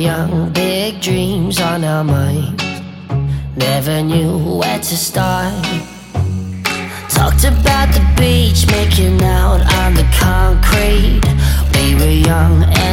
young, big dreams on our mind. Never knew where to start. Talked about the beach, making out on the concrete. We were young and